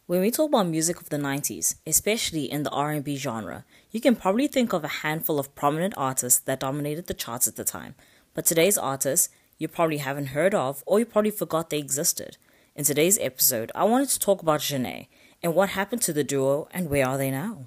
When we talk about music of the 90s, especially in the R&B genre, you can probably think of a handful of prominent artists that dominated the charts at the time. But today's artists, you probably haven't heard of or you probably forgot they existed. In today's episode, I wanted to talk about Jhené and what happened to the duo and where are they now.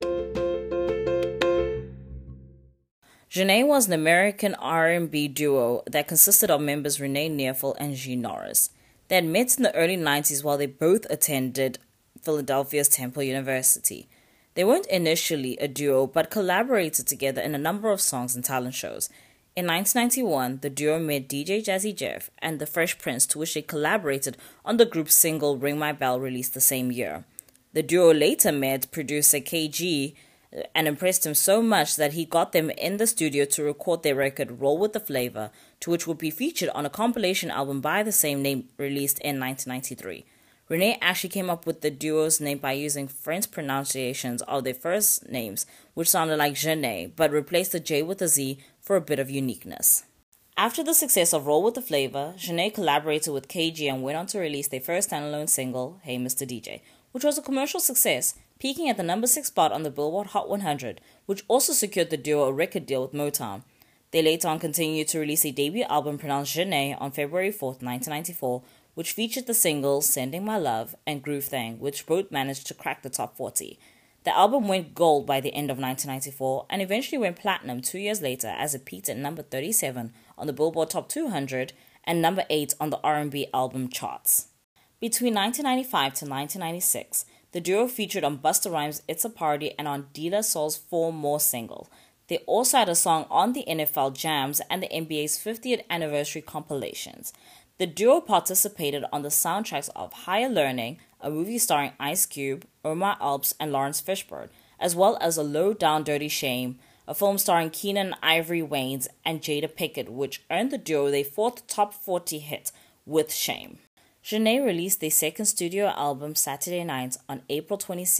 Jhené was an American R&B duo that consisted of members Renee Neerfel and Jean Norris. They had met in the early 90s while they both attended Philadelphia's Temple University. They weren't initially a duo but collaborated together in a number of songs and talent shows. In 1991, the duo met DJ Jazzy Jeff and The Fresh Prince, to which they collaborated on the group's single Ring My Bell, released the same year. The duo later met producer KG and impressed him so much that he got them in the studio to record their record Roll With The Flavor, to which would be featured on a compilation album by the same name released in 1993. Renee actually came up with the duo's name by using French pronunciations of their first names, which sounded like Jhené, but replaced the J with a Z for a bit of uniqueness. After the success of Roll With The Flavor, Jhené collaborated with KG and went on to release their first standalone single, Hey Mr. DJ, which was a commercial success, peaking at the number 6 spot on the Billboard Hot 100, which also secured the duo a record deal with Motown. They later on continued to release a debut album pronounced Jhené on February 4th, 1994, which featured the singles Sending My Love and Groove Thang, which both managed to crack the top 40. The album went gold by the end of 1994 and eventually went platinum 2 years later, as it peaked at number 37 on the Billboard Top 200 and number 8 on the R&B album charts. Between 1995 to 1996, the duo featured on Busta Rhymes' It's a Party and on De La Soul's 4 More single. They also had a song on the NFL Jams and the NBA's 50th anniversary compilations. The duo participated on the soundtracks of Higher Learning, a movie starring Ice Cube, Omar Epps, and Lawrence Fishburne, as well as A Low Down Dirty Shame, a film starring Keenan Ivory Wayans and Jada Pinkett, which earned the duo their 4th top 40 hit with Shame. Jhené released their second studio album, Saturday Night, on April 22,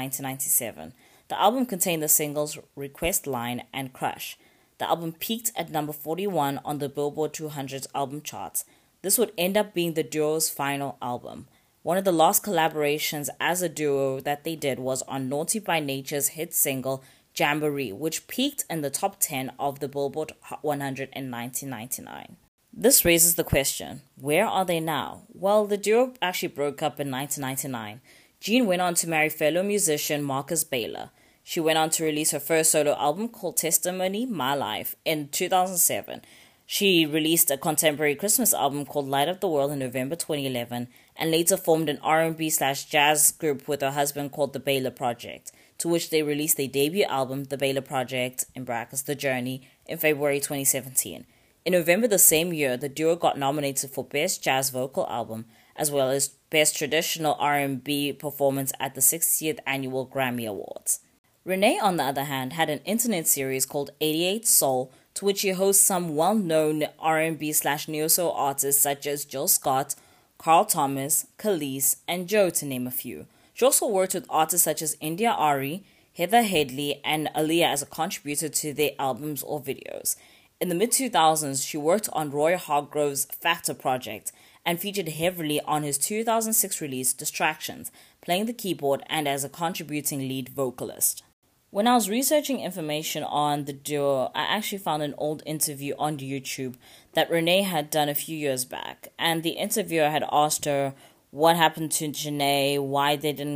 1997. The album contained the singles Request Line and Crush. The album peaked at number 41 on the Billboard 200's album charts. This would end up being the duo's final album. One of the last collaborations as a duo that they did was on Naughty by Nature's hit single, Jamboree, which peaked in the top 10 of the Billboard Hot 100 in 1999. This raises the question, where are they now? Well, the duo actually broke up in 1999. Jean went on to marry fellow musician Marcus Baylor. She went on to release her first solo album called Testimony, My Life in 2007. She released a contemporary Christmas album called Light Up the World in November 2011 and later formed an R&B/jazz group with her husband called The Baylor Project, to which they released their debut album, The Baylor Project, in brackets, The Journey, in February 2017. In November the same year, the duo got nominated for Best Jazz Vocal Album, as well as Best Traditional R&B Performance at the 60th Annual Grammy Awards. Renee, on the other hand, had an internet series called 88 Soul, to which she hosts some well-known R&B/neo-soul artists such as Jill Scott, Carl Thomas, Khalees, and Joe, to name a few. She also worked with artists such as India Ari, Heather Headley, and Aaliyah as a contributor to their albums or videos. In the mid-2000s, she worked on Roy Hargrove's Factor project and featured heavily on his 2006 release, Distractions, playing the keyboard and as a contributing lead vocalist. When I was researching information on the duo, I actually found an old interview on YouTube that Renee had done a few years back, and the interviewer had asked her what happened to Jhené, why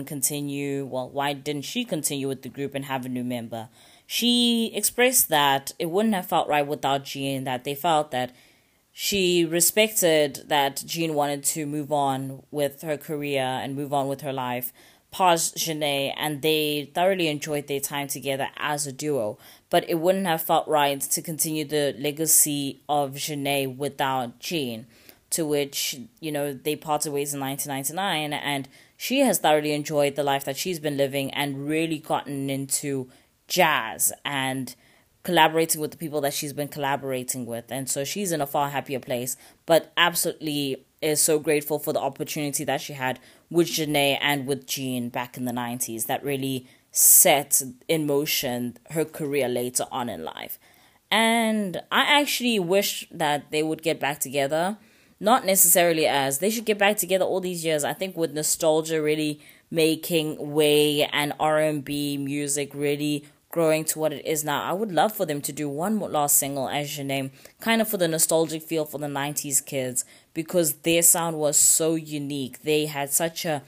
didn't she continue with the group and have a new member. She expressed that it wouldn't have felt right without Jean, that they felt that she respected that Jean wanted to move on with her career and move on with her life past Jhené, and they thoroughly enjoyed their time together as a duo, but it wouldn't have felt right to continue the legacy of Jhené without Jean, to which, they parted ways in 1999, and she has thoroughly enjoyed the life that she's been living and really gotten into jazz and collaborating with the people that she's been collaborating with, and so she's in a far happier place, but absolutely is so grateful for the opportunity that she had with Jhené and with Jean back in the 90s that really set in motion her career later on in life. And I actually wish that they would get back together. not necessarily as they should get back together all these years. I think with nostalgia really making way and R&B music really growing to what it is now, I would love for them to do one more last single as your name, kind of for the nostalgic feel for the 90s kids, because their sound was so unique. They had such a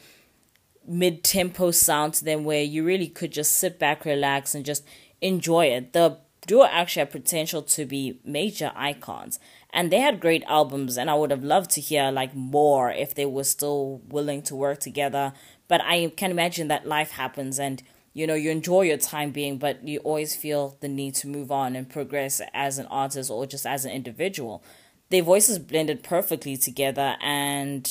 mid-tempo sound to them where you really could just sit back, relax, and just enjoy it. The duo actually had potential to be major icons, and they had great albums, and I would have loved to hear like more if they were still willing to work together. But I can imagine that life happens, and you enjoy your time being, but you always feel the need to move on and progress as an artist or just as an individual. Their voices blended perfectly together, and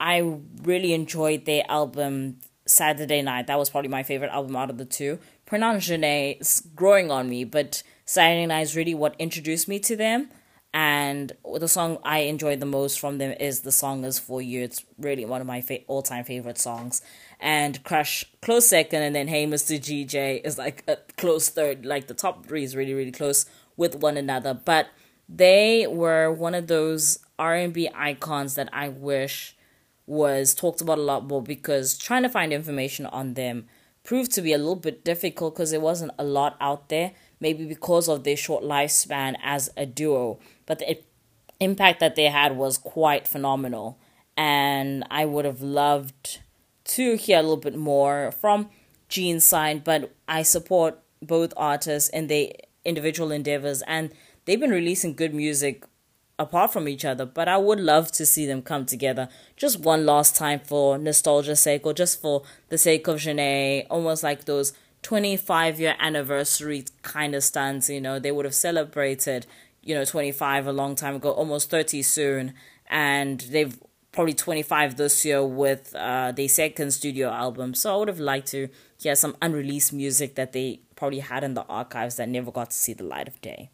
I really enjoyed their album Saturday Night. That was probably my favorite album out of the two. Pronounced Janae is growing on me, but Saturday Night is really what introduced me to them. And the song I enjoyed the most from them is The Song Is For You. It's really one of my all-time favorite songs. And Crush, close second, and then Hey Mr. GJ is like a close third. Like the top three is really, really close with one another. But they were one of those R&B icons that I wish was talked about a lot more, because trying to find information on them proved to be a little bit difficult because there wasn't a lot out there, maybe because of their short lifespan as a duo. But the impact that they had was quite phenomenal, and I would have loved to hear a little bit more from Gene's side, but I support both artists in their individual endeavors, and they've been releasing good music apart from each other, but I would love to see them come together just one last time for nostalgia's sake, or just for the sake of Janae, almost like those 25-year anniversary kind of stunts. They would have celebrated 25 a long time ago, almost 30 soon, and they've probably 25 this year with their second studio album. So I would have liked to hear some unreleased music that they probably had in the archives that never got to see the light of day.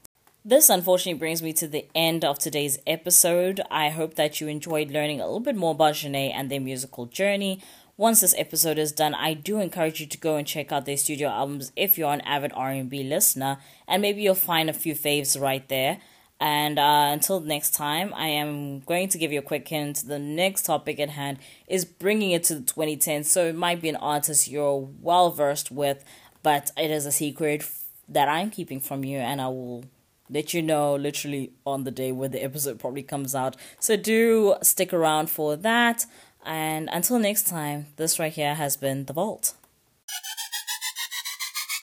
This unfortunately brings me to the end of today's episode. I hope that you enjoyed learning a little bit more about Janae and their musical journey. Once this episode is done, I do encourage you to go and check out their studio albums if you're an avid R&B listener, and maybe you'll find a few faves right there. And until next time, I am going to give you a quick hint. The next topic at hand is bringing it to the 2010s, so it might be an artist you're well versed with, but it is a secret that I'm keeping from you, and I will let you know literally on the day where the episode probably comes out. So do stick around for that. And until next time, this right here has been The Vault.